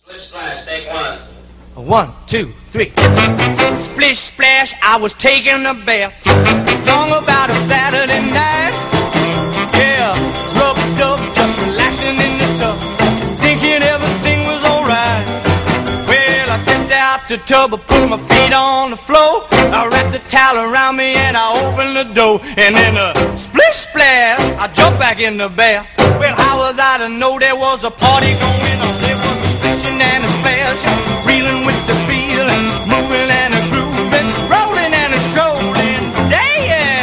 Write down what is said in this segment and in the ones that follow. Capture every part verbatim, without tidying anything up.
Splash, take one. One, two, three. Splish splash, I was taking a bath. Long about a Saturday night. Yeah, rubbed up, just relaxing in the tub, thinking everything was alright. Well, I stepped out the tub, I put my feet on the floor. I wrapped the towel around me and I opened the door. And then a splish splash, I jumped back in the bath. Well, how was I to know there was a party going on? There was a splishing and a splash, reeling with the feeling, moving and a grooving, rolling and a strolling. Yeah!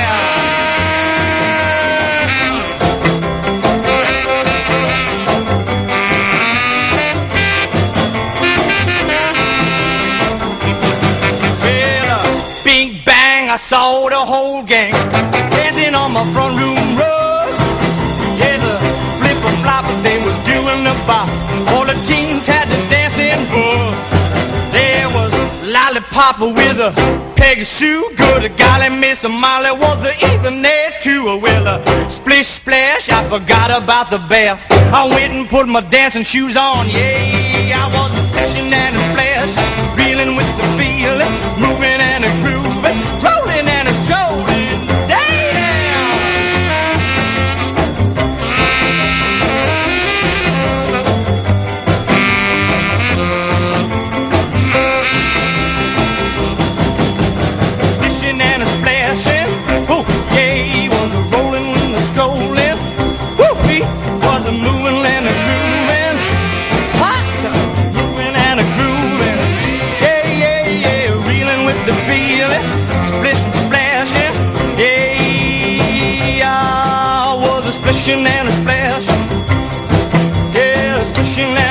Well, uh, bing bang, I saw the whole gang dancing on my front room rug. Yeah, the flipper-flopper, they was doing the bop. All the teens had the dancing bug. There was Lollipop with a Peggy Sue. Good golly, Miss Molly was the even there too. Well, uh, splish splash, I forgot about the bath. I went and put my dancing shoes on. Yeah, I was splashing and a splash, reeling with the feeling, moving and a grooving, rolling and a strolling. Damn! Splishing and a splashing, oh yeah, he was a rolling and a strolling. Woo, he was a moving and a grooving, hot, moving and a grooving. Yeah, yeah, yeah, reeling with the feeling, splishing, splashing. Yeah, I was a splishing and a splashing. Yeah, splishing and